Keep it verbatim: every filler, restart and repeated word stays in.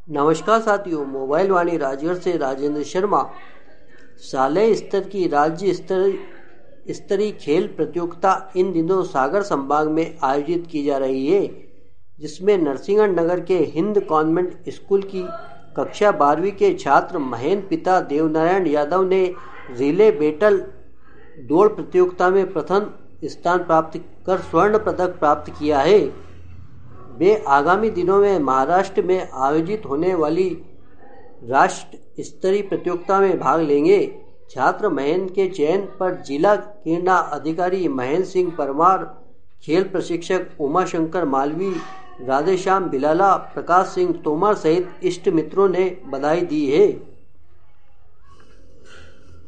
नमस्कार साथियों, मोबाइल वाणी राजगढ़ से राजेंद्र शर्मा। शालेय स्तर की राज्य स्तर स्तरीय खेल प्रतियोगिता इन दिनों सागर संभाग में आयोजित की जा रही है, जिसमें नरसिंहगढ़ नगर के हिंद कॉन्वेंट स्कूल की कक्षा बारहवीं के छात्र महेंद्र पिता देवनारायण यादव ने रिले बैटल दौड़ प्रतियोगिता में प्रथम स्थान प्राप्त कर स्वर्ण पदक प्राप्त किया है। वे आगामी दिनों में महाराष्ट्र में आयोजित होने वाली राष्ट्र स्तरीय प्रतियोगिता में भाग लेंगे। छात्र महेंद्र के चयन पर जिला क्रीड़ा अधिकारी महेंद्र सिंह परमार, खेल प्रशिक्षक उमाशंकर मालवी, राधेश्याम बिलाला, प्रकाश सिंह तोमर सहित इष्ट मित्रों ने बधाई दी है।